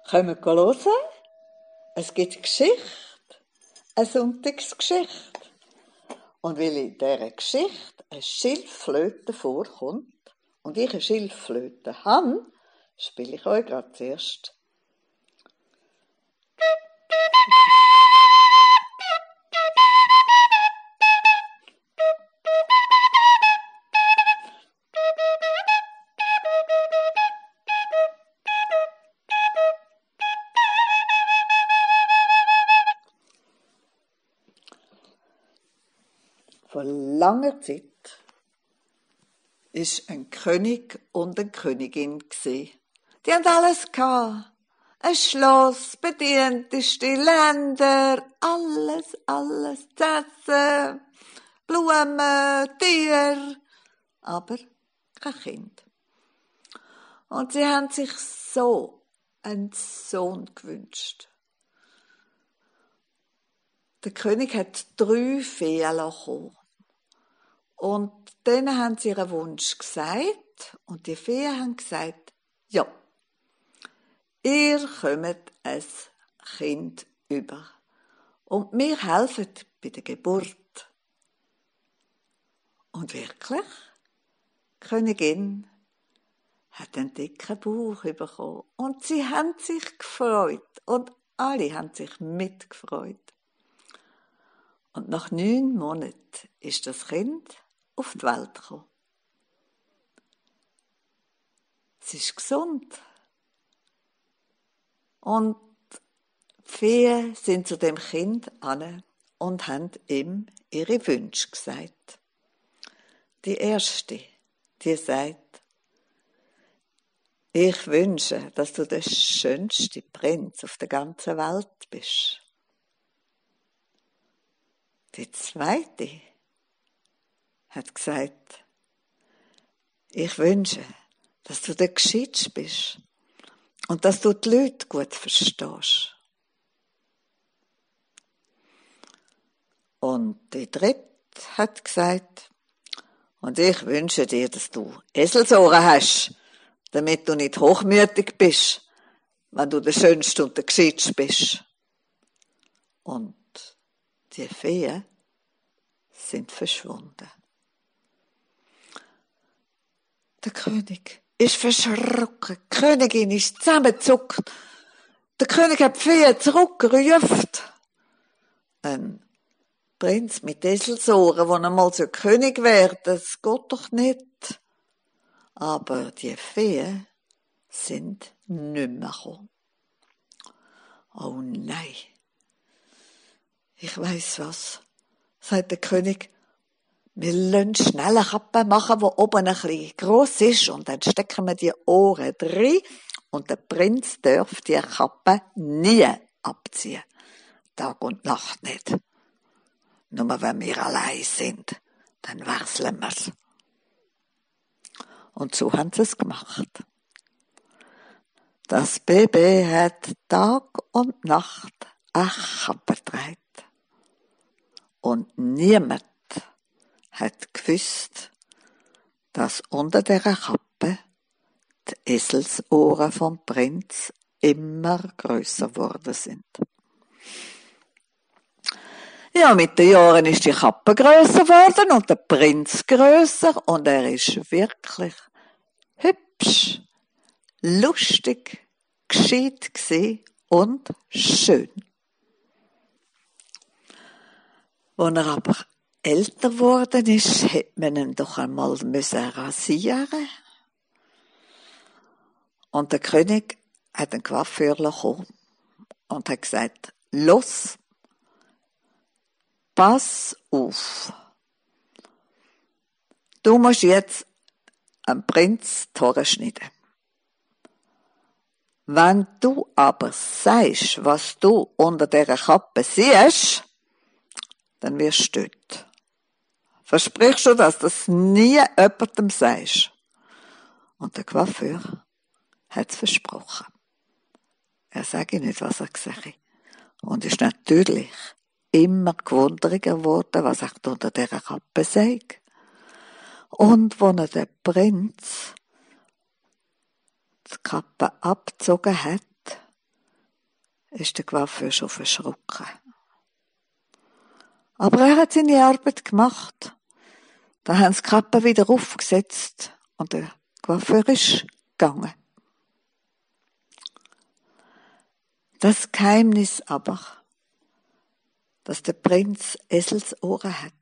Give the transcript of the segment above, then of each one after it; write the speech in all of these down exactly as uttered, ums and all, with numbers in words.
Können wir hören? Es gibt Geschichte, eine Sonntagsgeschichte. Und weil in dieser Geschichte eine Schilfflöte vorkommt und ich eine Schilfflöte habe, spiele ich euch gerade zuerst. Vor langer Zeit war ein König und eine Königin. Die hatten alles gehabt. Ein Schloss, bedienteste Länder, alles, alles zu essen, Blumen, Tiere, aber kein Kind. Und sie haben sich so einen Sohn gewünscht. Der König hat drei Feen bekommen. Und denen haben sie ihren Wunsch gesagt. Und die Feen haben gesagt, ja, ihr kommt ein Kind über. Und wir helfen bei der Geburt. Und wirklich, die Königin hat einen dicken Bauch bekommen. Und sie haben sich gefreut. Und alle haben sich mitgefreut. Und nach neun Monaten ist das Kind auf die Welt gekommen. Es ist gesund. Und die Feen sind zu dem Kind an und haben ihm ihre Wünsche gesagt. Die erste, die sagt, ich wünsche, dass du der schönste Prinz auf der ganzen Welt bist. Die zweite hat gesagt, ich wünsche, dass du der Gescheitste bist und dass du die Leute gut verstehst. Und die dritte hat gesagt, und ich wünsche dir, dass du Eselsohren hast, damit du nicht hochmütig bist, wenn du der Schönste und der Gescheitste bist. Und die Feen sind verschwunden. Der König ist verschrocken. Die Königin ist zusammengezuckt. Der König hat die Feen zurückgerufen. Ein Prinz mit Eselsohren, der einmal so König werden, das geht doch nicht. Aber die Feen sind nicht mehr gekommen. Oh nein. Ich weiss was, sagt der König. Wir lassen schnell eine Kappe machen, die oben ein bisschen gross ist, und dann stecken wir die Ohren rein, und der Prinz darf die Kappe nie abziehen. Tag und Nacht nicht. Nur wenn wir allein sind, dann wechseln wir's. Und so haben sie es gemacht. Das Baby hat Tag und Nacht eine Kappe getragen. Und niemand hat gewusst, dass unter dieser Kappe die Eselsohren vom Prinz immer grösser geworden sind. Ja, mit den Jahren ist die Kappe grösser geworden und der Prinz grösser, und er ist wirklich hübsch, lustig, gescheit gsi und schön. Als er aber älter geworden ist, hätte man ihn doch einmal müssen rasieren. Und der König hat einen Coiffeur bekommen und hat gesagt, los, pass auf. Du musst jetzt einen Prinz die Haare schneiden. Wenn du aber sagst, was du unter dieser Kappe siehst, dann wirst du tot. Versprichst du, dass du das nie jemandem sagst? Und der Coiffeur hat es versprochen. Er sage nicht, was er gesagt hat. Und ist natürlich immer gewunderiger geworden, was er unter dieser Kappe sagt. Und als er den Prinz die Kappe abgezogen hat, ist der Coiffeur schon verschrocken. Aber er hat seine Arbeit gemacht. Dann haben sie die Kappe wieder aufgesetzt und der Coiffeur ist gegangen. Das Geheimnis aber, dass der Prinz Eselsohren hat,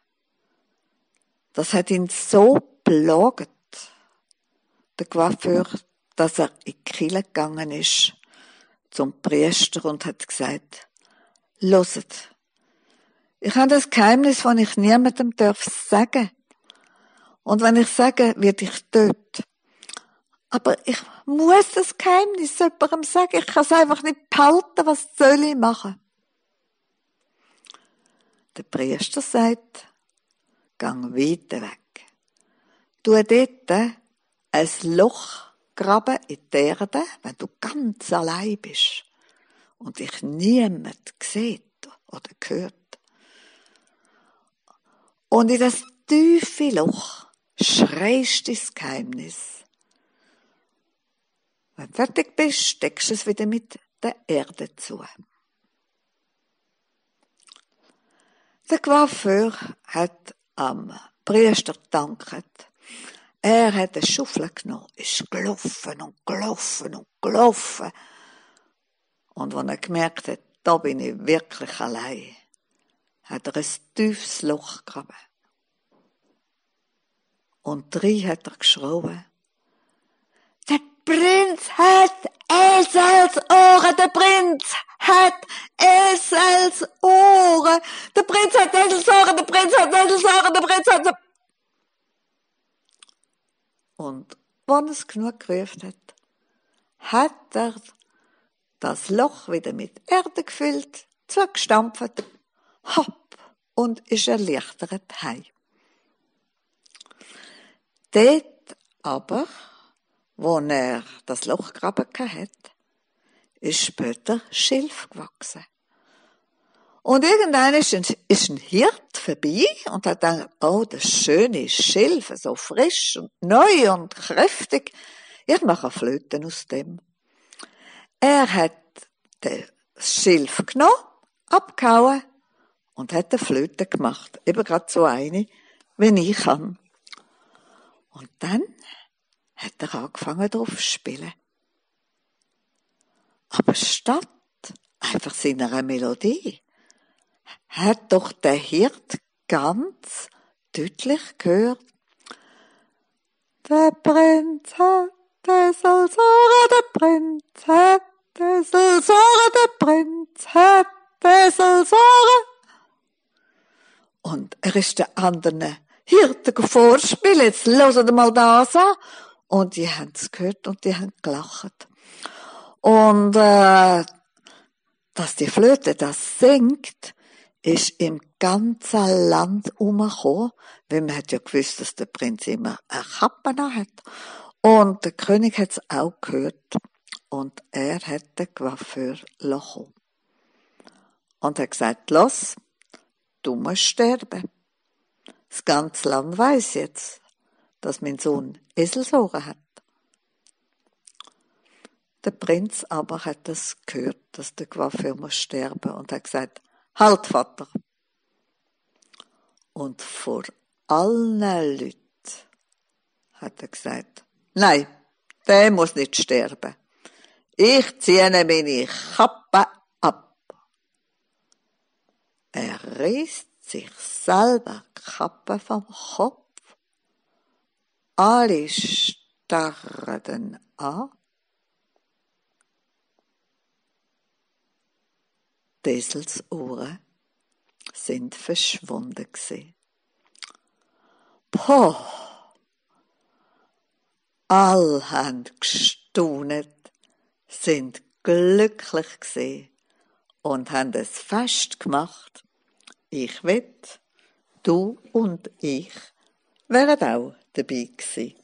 das hat ihn so plaget, der Coiffeur, dass er in die Kirche gegangen ist zum Priester und hat gesagt, «Hört, ich habe das Geheimnis, das ich niemandem darf sagen. Und wenn ich sage, werde ich tot. Aber ich muss das Geheimnis jemandem sagen. Ich kann es einfach nicht behalten. Was soll ich machen?» Der Priester sagt, «Gang weiter weg. Tu dort ein Loch graben in die Erde, wenn du ganz allein bist und dich niemand sieht oder hört. Und in das tiefe Loch schreist du das Geheimnis. Wenn du fertig bist, steckst du es wieder mit der Erde zu.» Der Coiffeur hat am Priester gedankt. Er hat eine Schaufel genommen, ist gelaufen und gelaufen und gelaufen. Und als er gemerkt hat, da bin ich wirklich allein, hat er ein tiefes Loch gegraben. Und drin hat er geschrien, «Der Prinz hat Eselsohren, der Prinz hat Eselsohren, der Prinz hat Eselsohren, der Prinz hat Eselsohren, der Prinz hat...» Und wenn er es genug gerufen hat, hat er das Loch wieder mit Erde gefüllt, zugestampft, hopp, und ist erleichtert heim. Dort aber, wo er das Loch gegraben hat, ist später Schilf gewachsen. Und irgendwann ist ein, ist ein Hirt vorbei und hat gedacht, oh, das schöne Schilf, so frisch und neu und kräftig. Ich mache Flöten aus dem. Er hat das Schilf genommen, abgehauen und hat eine Flöte gemacht. Eben gerade so eine, wie ich kann. Und dann hat er angefangen, drauf zu spielen. Aber statt einfach seiner Melodie, hat doch der Hirt ganz deutlich gehört, der Prinz hat Eselsohren, der Prinz hat Eselsohren, der Prinz hat Eselsohren. Und er ist den anderen Hirten vorspielen, jetzt hört mal das an. Und die haben es gehört und die haben gelacht. Und äh, dass die Flöte das singt, ist im ganzen Land umgekommen, weil man hat ja gewusst, dass der Prinz immer eine Kappe hat. Und der König hat es auch gehört. Und er hat den Coiffeur lassen. Und hat gesagt, los, du musst sterben. Das ganze Land weiss jetzt, dass mein Sohn Eselsohren hat. Der Prinz aber hat das gehört, dass der Coiffeur muss sterben und hat gesagt, halt, Vater. Und vor allen Leuten hat er gesagt, nein, der muss nicht sterben. Ich ziehe meine Kappe ab. Er reißt sich selber die Kappe vom Kopf. Alle starren an. Die Eselsohren sind verschwunden gewesen. Poh! All haben gestaunet, sind glücklich gewesen und haben es Fest gemacht. Ich wett, du und ich wären auch dabei gewesen.